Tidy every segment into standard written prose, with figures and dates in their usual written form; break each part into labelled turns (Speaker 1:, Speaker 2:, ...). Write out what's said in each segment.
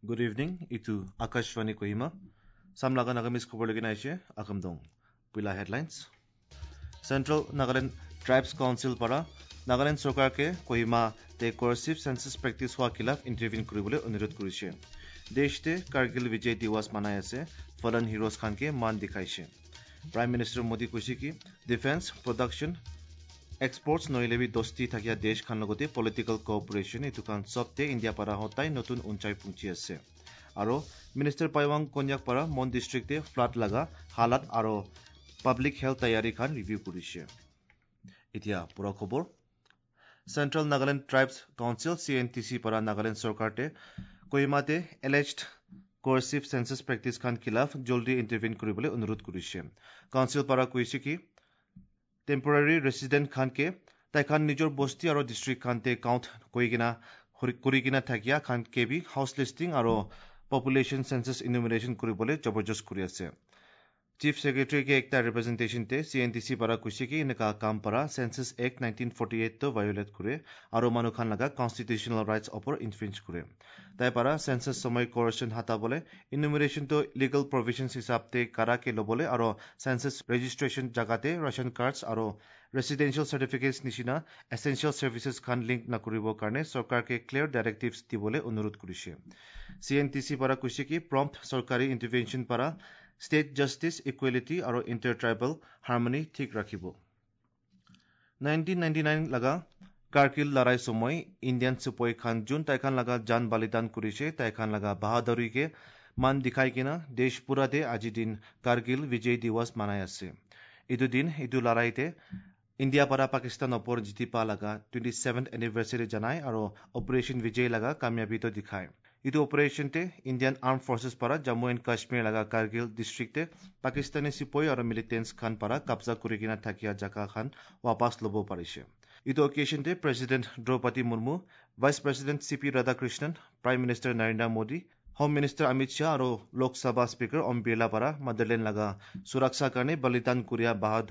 Speaker 1: Good evening, itu Akashvani Kohima. Samlaga Nagamis Kuberleginaishe, Akamdong. Pila headlines. Central Nagaland Tribes Council para Nagaland Sokar ke Kohima te coercive census practice hua khilaf intervene kuribole অনুৰোধ কৰিছে। দেশতে কাৰ্গিল বিজয় দিৱস মানাই আছে, ফলন heroes খানকে মান দেখাইছে। প্ৰাইম মিনিষ্টাৰ মোদী কৈছে কি ডিফেন্স প্ৰডাকশ্যন এক্সপোর্টস নইলেবি দস্তি থাকিয়া দেশ খান লগতে পলিটিক্যাল কোঅপারেশন এটু খান সবতে ইন্ডিয়া পারা হতাই নতুন উঞ্চাই পুঞ্চি আছে। আৰু মিনিষ্টাৰ পাইৱাং কন্যাক পাৰা মন ডিস্ট্ৰিক্টে ফ্লাড লাগা হালাত আৰু পাব্লিক হেলথ তৈয়াৰী খান ৰিভিউ কৰিছে। এতিয়া পুৰা খবৰ। Central Nagaland tribes council CNTC পাৰা নাগালেণ্ড চৰকাৰতে কোহিমাতে এলেজড কোercive census practice খান খিলাফ জলদি ইন্টাৰভেন কৰিবলৈ অনুৰোধ কৰিছে। কাউন্সিল পাৰা কৈছে কি টেম্পোৰাৰী ৰেসিডেন্ট খান के ताइखान निजोर बस्ती और डिस्ट्रिक्ट खान ते काउंट करिकिना থাকিয়া खान के भी हाउस लिस्टिंग और पॉपुलेशन सेंसस इन्यूमरेशन करिबले जबरदस्त करि আছে। चीफ सेक्रेटरी के एकता रिप्रेजेंटेशन ते CNTC पारा कुछ की इनका काम पारा सेंसस एक्ट 1948 तो वायोलेट करे और मानु खान लगा कॉन्स्टिट्यूशनल राइट्स ऊपर इन्फ्रिंज करे। ताई पारा सेंसस समय कोरेक्शन हाता बोले इन्यूमरेशन तो लीगल प्रोविजंस हिसाब ते करा के लो बोले और सेंसस रजिस्ट्रेशन जगाते राशन कार्ड्स और रेसिडेंशियल सर्टिफिकेट्स निशिना एसेंशियल सर्विसेस खान लिंक न करिबो कारणे सरकार के क्लियर डायरेक्टिव्स दिबोले अनुरोध करिसे। CNTC पारा कुछ की प्रॉम्प्ट सरकारी इंटरवेंशन पारा स्टेट जस्टिस इक्वेलिटी और इंटर ट्राइबल हार्मनी ठीक राखिबो। 1999 लगा कारगिल लड़ाई समय इंडियन सिपाही खान जुन ताइखान लगा जान बलिदान करिसे ताइखान लगा बहादुरी के मान दिखाई किना देश पूरा दे आज दिन कारगिल विजय दिवस मनाई আছে। इदु दिन इदु लड़ाईते इंडिया पारा पाकिस्तान ऊपर जीती पा लगा 27th एनिवर्सरी जनाई और ऑपरेशन विजय लगा कामयाबी तो दिखाए। इदु ऑपरेशन ते इंडियन आर्म फोर्सेस पारा जम्मू एंड कश्मीर लगा कारगिल डिस्ट्रिक्ट ते पाकिस्तानी सिपाही और मिलिटेंट्स खान पारा कब्जा करिकिना থাকিয়া जगह खान वापस लबो पारिसे। इदु ओकेशन ते president Draupadi Murmu, vice president CP Radhakrishnan, prime minister Narendra Modi, home minister Amit Shah और लोकसभा स्पीकर ओम बिरला पारा मदरलैंड लगा सुरक्षा करने बलिदान कुरिया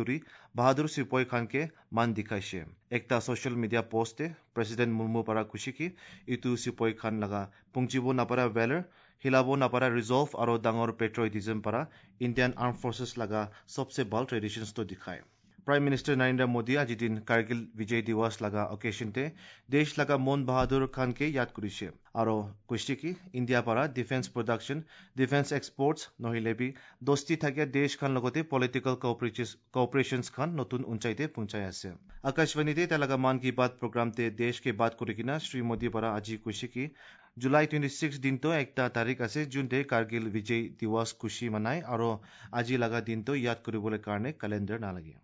Speaker 1: बहादुर सिपाही खान के मान दिखाइसे। एकता सोशल मीडिया पोस्ट ते प्रेसिडेंट मुर्मू पारा खुशी की इतु सिपाही खान लगा पुंजिबो नापारा वेलर हिलाबो नापारा रिजॉल्व और डांगर पेट्रोइटिज्म पारा इंडियन आर्म फोर्सेस लगा सबसे बल ट्रेडिशंस तो दिखाए। प्राइम मिनिस्टर नरेंद्र मोदी आज दिन कारगिल विजय दिवस लगा ओकेशन ते देश लगा मोन बहादुर खान के याद करिसे और कुछ की इंडिया पारा डिफेंस प्रोडक्शन डिफेंस एक्सपोर्ट्स नहिले भी दोस्ती থাকিয়া देश खान लगते पॉलिटिकल कोऑपरेशंस खान नतुन ऊंचाईते पहुंचाई আছে। आकाशवाणीते तेलगा मान की बात प्रोग्राम ते देश के बात करिकिना श्री मोदी पारा आज कुछ की जुलाई 26 दिन तो एकता तारीख আছে जुन ते कारगिल विजय दिवस खुशी मनाई और आज लगा दिन तो याद करिबोले कारणे कैलेंडर ना लगे।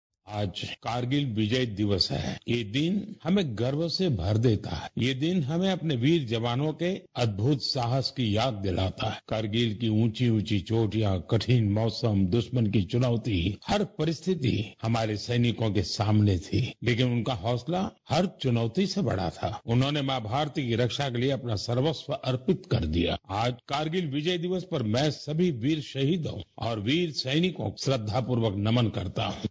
Speaker 2: आज कारगिल विजय दिवस है। ये दिन हमें गर्व से भर देता है। ये दिन हमें अपने वीर जवानों के अद्भुत साहस की याद दिलाता है। कारगिल की ऊंची ऊंची चोटियां, कठिन मौसम, दुश्मन की चुनौती, हर परिस्थिति हमारे सैनिकों के सामने थी, लेकिन उनका हौसला हर चुनौती से बड़ा था। उन्होंने मां भारती की रक्षा के लिए अपना सर्वस्व अर्पित कर दिया। आज कारगिल विजय दिवस पर मैं सभी वीर शहीदों और वीर सैनिकों को श्रद्धापूर्वक नमन करता हूँ।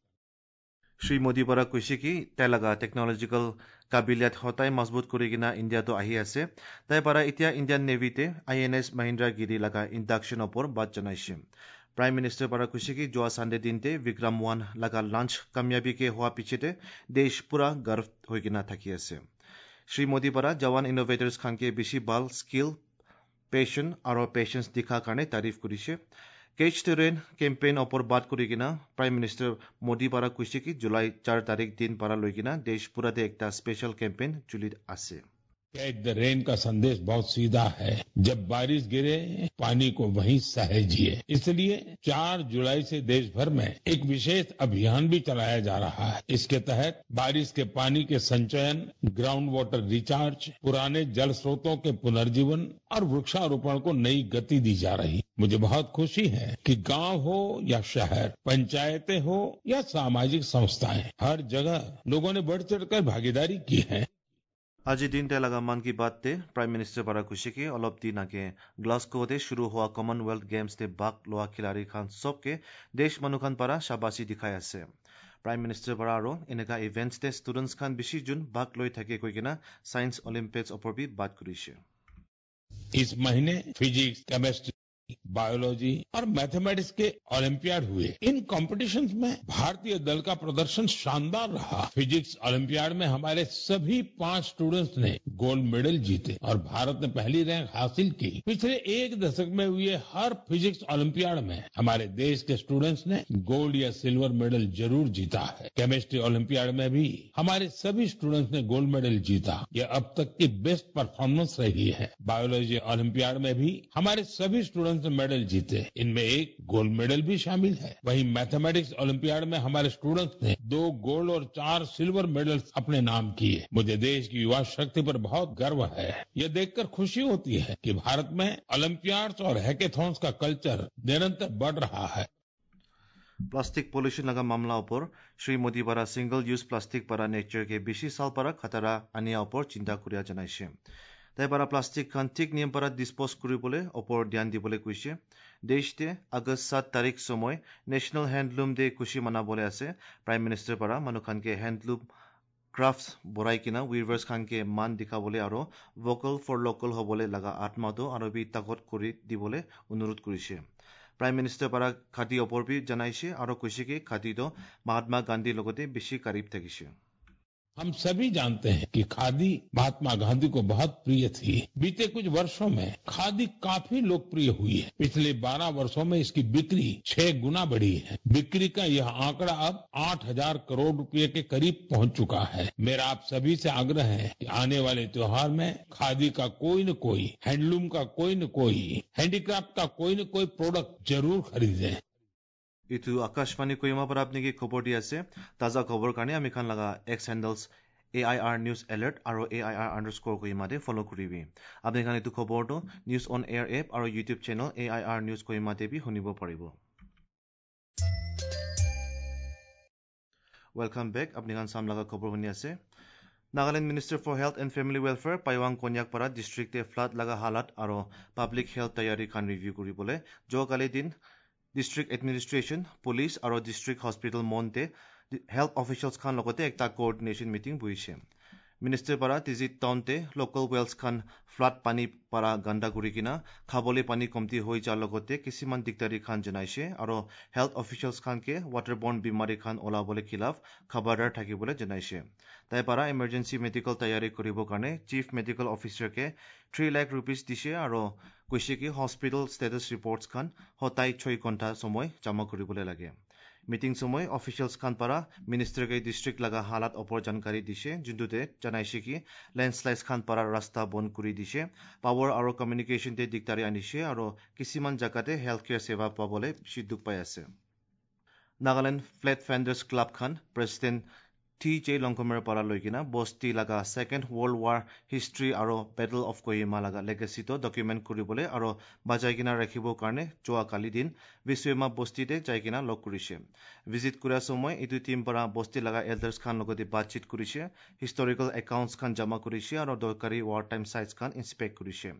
Speaker 1: श्री मोदी पारा কৈছে কি তেলগা টেকনলজিক্যাল কাবিলিয়ত হতাই মজবুত করিকিনা ইন্ডিয়া তো আহি আছে। তাই পারা ইতিয়া ইন্ডিয়ান নেভিতে INS মহিন্দ্রা গিরি লাগা ইন্ডাকশন ওপর বাত জানাইছে। प्राइम मिनिस्टर पारा কৈছে কি जोआ संडे दिन ते विक्रम 1 लगा लॉन्च कामयाबी के हुआ पीछे देश पूरा गर्व होइकिना থাকি আছে। श्री मोदी पारा जवान इनोवेटर्स खान के बेसी बाल स्किल पैशन और पेशेंस दिखा कारणे तारीफ करिसे। कैच द रेन कैंपेन ऊपर बात करिकिना प्राइम मिनिस्टर मोदी पारा কৈছে की जुलाई 4 तारीख दिन पारा लइकिना देश पूरा दे एकता स्पेशल कैंपेन चुलित আছে।
Speaker 2: कैच द रेन का संदेश बहुत सीधा है। जब बारिश गिरे पानी को वहीं सहेजिए। इसलिए 4 जुलाई से देश भर में एक विशेष अभियान भी चलाया जा रहा है। इसके तहत बारिश के पानी के संचयन, ग्राउंड वाटर रिचार्ज, पुराने जल स्रोतों के पुनर्जीवन और वृक्षारोपण को नई गति दी जा रही। मुझे बहुत खुशी है कि गांव हो या शहर, पंचायतें हो या सामाजिक संस्थाएं, हर जगह लोगों ने बढ़ चढ़कर भागीदारी की है।
Speaker 1: आज दिन तेलगा मान की बात ते प्राइम मिनिस्टर पारा खुशी की अलप दिन आगे ग्लासगोते शुरू हुआ कॉमनवेल्थ गेम्स ते भाग लोआ खिलाड़ी खान सबके देश मनुखान पारा शाबाशी दिखाई আছে। प्राइम मिनिस्टर पारा और इनका इवेंट्स ते स्टूडेंट्स खान बेसी जुन भाग लई থাকে কইকিনা साइंस ओलम्पियाड्स ऊपर भी बात करिছে।
Speaker 2: इस महीने फिजिक्स, केमिस्ट्री, बायोलॉजी और मैथमेटिक्स के ओलंपियाड हुए। इन कॉम्पिटिशन्स में भारतीय दल का प्रदर्शन शानदार रहा। फिजिक्स ओलंपियाड में हमारे सभी 5 स्टूडेंट्स ने गोल्ड मेडल जीते और भारत ने पहली रैंक हासिल की। पिछले एक दशक में हुए हर फिजिक्स ओलंपियाड में हमारे देश के स्टूडेंट्स ने गोल्ड या सिल्वर मेडल जरूर जीता है। केमिस्ट्री ओलंपियाड में भी हमारे सभी स्टूडेंट्स ने गोल्ड मेडल जीता। यह अब तक की बेस्ट परफॉर्मेंस रही है। बायोलॉजी ओलंपियाड में भी हमारे सभी स्टूडेंट्स ने मेडल जीते। इनमें एक गोल्ड मेडल भी शामिल है। वहीं मैथमेटिक्स ओलंपियाड में हमारे स्टूडेंट्स ने 2 गोल्ड और 4 सिल्वर मेडल्स अपने नाम किए। मुझे देश की युवा शक्ति पर बहुत गर्व है। यह देखकर खुशी होती है कि भारत में ओलंपियाड्स और हैकेथॉन्स का कल्चर निरंतर बढ़ रहा है।
Speaker 1: प्लास्टिक पॉल्यूशन लगा मामला ऊपर श्री मोदी बारा सिंगल यूज प्लास्टिक बारा नेचर के बेसि साल पारा खतरा आनिया ऊपर चिंता करिया जनाइছে। তাই পাৰা প্লাষ্টিক খান ঠিক নিয়ম পাৰা ডিছপ'জ কৰিবলৈ ওপৰত ধ্যান দিবলৈ কৈছে। দেশতে আগষ্ট 7 তাৰিখ সময় নেশ্যনেল হেণ্ডলুম ডে খুশি মানাবলৈ আছে। প্ৰাইম মিনিষ্টাৰ পাৰা মানুহ খানকে হেণ্ডলুম ক্ৰাফ্টছ বঢ়াই কিনা উইভাৰ্ছ খানকে মান দেখাবলৈ আৰু ভোকেল ফৰ লোকেল হ'বলৈ লগা আত্মাটো আৰু বি তাকত কৰি দিবলৈ অনুৰোধ কৰিছে। প্ৰাইম মিনিষ্টাৰ পাৰা খাদী ওপৰ বি জনাইছে আৰু কৈছে কি খাদীটো মহাত্মা গান্ধীৰ লগতে বেছি কাৰিব থাকিছে।
Speaker 2: हम सभी जानते हैं कि खादी महात्मा गांधी को बहुत प्रिय थी। बीते कुछ वर्षों में खादी काफी लोकप्रिय हुई है। पिछले 12 वर्षों में इसकी बिक्री 6 गुना बढ़ी है। बिक्री का यह आंकड़ा अब 8,000 करोड़ रुपए के करीब पहुंच चुका है। मेरा आप सभी से आग्रह है कि आने वाले त्योहार में खादी का कोई न कोई, हैंडलूम का कोई न कोई, हैंडीक्राफ्ट का कोई न कोई प्रोडक्ट जरूर खरीदें।
Speaker 1: इतु आकाशवाणी कोहिमा पर आपने की खबर दी আছে ताजा खबर কাৰণে আমি খান লগা X handles AIR news alert আৰু AIR_ কোহিমা দে ফলো কৰিবি। আপুনি খান ইটো খবৰটো নিউজ অন এয়াৰ এপ আৰু YouTube channel AIR news Kohima দে বি শুনিব পাৰিব। Welcome back. আপুনি খান সাম লগা খবৰ শুনি আছে। Nagaland minister for health and family welfare পাইৱাং কন্যাক পাৰা ডিষ্ট্ৰিক্টে ফ্লাড লগা হালাত আৰু পাব্লিক হেল্থ তৈয়াৰী খান ৰিভিউ কৰিবলৈ যোৱাকালি দিন ডিষ্ট্ৰিক্ট এডমিনিষ্ট্ৰেশ্যন, পুলিচ আৰু ডিষ্ট্ৰিক্ট হস্পিটেল মন্তে হেল্থ অফিচিয়েলছ খান লগতে একটা কোঅৰ্ডিনেশ্যন মিটিং বহিছে। মিনিষ্টাৰ পাৰা তিজিত টাউনতে লোকেল ৱেলছ খান ফ্লাড পানী পাৰা গান্দা কৰি কিনা খাবলৈ পানী কমতি হৈ যোৱাৰ লগতে কিছুমান দিগদাৰী খান জনাইছে আৰু হেল্থ অফিচিয়েলছ খানকে ৱাটাৰবৰ্ন বিমাৰী খান ওলাবলৈ খিলাফ খবৰদাৰ থাকিবলৈ জনাইছে। তাই পাৰা ইমাৰ্জেঞ্চি মেডিকেল তৈয়াৰী কৰিবৰ কাৰণে চিফ মেডিকেল অফিচাৰকে 3 লাখ ৰুপিজ দিছে আৰু কৈছে কি হস্পিটেল ষ্টেটাছ ৰিপৰ্টছ খান সদায় 6 ঘণ্টা সময় জমা কৰিবলৈ লাগে। মিটিং সময় অফিচিয়েলছ খান পাৰা মিনিষ্টাৰকে ডিষ্ট্ৰিক্ট লগা হালাত ওপৰ জানকাৰী দিছে, যোনটোতে জনাইছে কি লেণ্ডশ্লাইডছ খান পাৰা ৰাস্তা বন্ধ কৰি দিছে, পাৱাৰ আৰু কমিউনিকেশ্যনতে দিগদাৰী আনিছে আৰু কিছুমান জাগাতে হেল্থ কেয়াৰ সেৱা পাবলৈ বেছি দুখ পাই আছে। নাগালেণ্ড ফ্লেট ফেণ্ডাৰ্ছ ক্লাব খান প্ৰেছিডেণ্ট TJ লংকমেৰ পাৰা লৈ কিনা বস্তি লগা ছেকেণ্ড ৱৰ্ল্ড ৱাৰ হিষ্ট্ৰী আৰু বেটল অফ কোহিমা লগা লেগেচিটো ডকুমেণ্ট কৰিবলৈ আৰু বাজাই কিনা ৰাখিবৰ কাৰণে যোৱাকালি দিন বিশ্বমা বস্তিতে যাই কিনা লগ কৰিছে। ভিজিট কৰাৰ সময় এইটো টিম পৰা বস্তি লগা এল্ডাৰ্ছ খান লগতে বাতচিত কৰিছে, হিষ্টৰিকেল একাউণ্টছ খান জমা কৰিছে আৰু দৰকাৰী ৱাৰ টাইম চাইটছ খান ইনস্পেক্ট কৰিছে।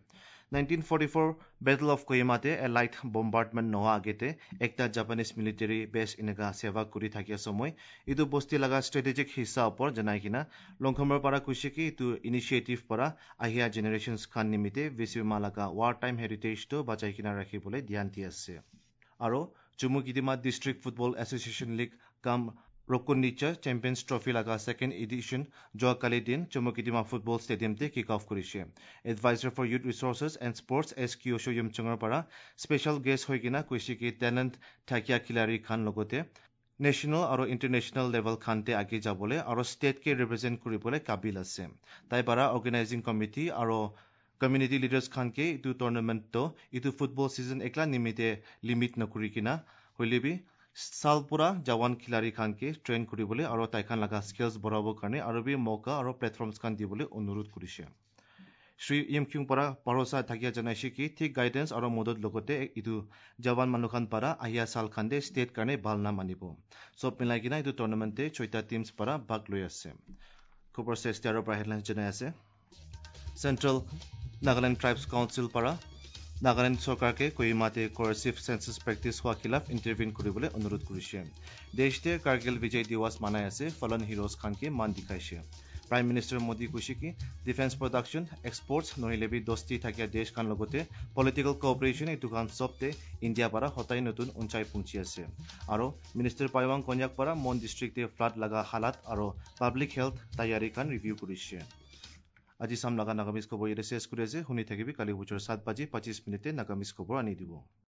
Speaker 1: 1944 বেটল অফ কোহিমাতে এলাইট বম্বাৰ্ডমেণ্ট নোহোৱা আগতে একটা জাপানিজ মিলিটাৰী বেছ এনেকা সেৱা কৰি থাকিয়া সময় এইটো বস্তি লগা ষ্ট্ৰেটেজিক হিস্সা ওপৰ জনাই কিনা লংকমৰ পৰা কৈছে কি এইটো ইনিচিয়েটিভ পৰা আহিয়া জেনেৰেশ্যনছ খান নিমিত্তে বিশ্বমা লগা ৱাৰ টাইম হেৰিটেজটো বাজাই কিনা ৰাখিবলৈ ধ্যান দি আছে। আৰু Chumoukedima district football association league কাম ৰকুনিচা চেম্পিয়ন্ছ ট্ৰফি লগা ছেকেণ্ড এডিশ্যন যোৱাকালি দিন চুমুকিডিমা ফুটবল ষ্টেডিয়ামতে কিক অফ কৰিছে। Advisor for youth resources and sports SQ য়ুমচঙৰ পৰা স্পেচিয়েল গেষ্ট হৈ কিনা কৈছে কি টেলেণ্ট থাকিয়া খিলাৰী খান লগতে নেশ্যনেল আৰু ইণ্টাৰনেশ্যনেল লেভেল খানতে আগে যাবলৈ আৰু ষ্টেটকে ৰিপ্ৰেজেণ্ট কৰিবলৈ কাবিল আছে। তাই পাৰা অৰ্গেনাইজিং কমিটি আৰু কমিউনিটি লিডাৰ্ছ খানকে এইটো টুৰ্ণামেণ্টটো এইটো ফুটবল ছিজন একলা নিমিত্তে লিমিট নকৰি কিনা হ'লেবি সালপুৰা জৱান খিলাৰী খানকে ট্ৰেইন কৰিবলৈ আৰু তাইখান লগা স্কিলছ বঢ়াবৰ কাৰণে আৰু বি মৌকা আৰু প্লেটফৰ্মছ খান দিবলৈ অনুৰোধ কৰিছে। শ্ৰী ইমকিং পৰা ভৰসা থাকিয়া জনাইছে কি ঠিক গাইডেন্স আৰু মদত লগতে এইটো জৱান মানুহ খান পৰা আহিয়া চাল খান্দে ষ্টেট কাৰণে ভাল না মানিব। চব মিলাই কিনা এইটো টুৰ্ণামেণ্টে 6টা টিমছ পৰা ভাগ লৈ আছে। খবৰ চেষ্টাৰৰ পৰা হেডলাইন্স জনাই আছে। চেণ্ট্ৰেল নাগালেণ্ড ট্ৰাইবছ কাউন্সিল পৰা নাগালেণ্ড চৰকাৰকে কোহিমাতে কোৰেচিভ চেন্সাছ প্ৰেক্টিছ হোৱা খিলাফ ইণ্টাৰভিন কৰিবলৈ অনুৰোধ কৰিছে। দেশতে কাৰ্গিল বিজয় দিৱস মানাই আছে, ফলন হিৰোজ খানকে মান দেখাইছে। প্ৰাইম মিনিষ্টাৰ মোদী কৈছে কি ডিফেন্স প্ৰডাকশ্যন এক্সপৰ্টছ নহলে বি দস্তি থাকিয়া দেশ খান লগতে পলিটিকেল কোঅপাৰেশ্যন এই দুখান চবতে ইণ্ডিয়া পাৰা হতাই নতুন উঞ্চাই পৌঁছি আছে আৰু মিনিষ্টাৰ পাইৱাং কন্যাক পাৰা মন ডিষ্ট্ৰিক্টে ফ্লাড লগা হালাত আৰু পাব্লিক হেল্থ তৈয়াৰী খান ৰিভিউ কৰিছে আজি চাম লগা নাগামিজ খবৰ ইয়াতে শেষ কৰি আছে শুনি থাকিবি কালি বছৰ 7:25 নাগামিজ খবৰ আনি দিব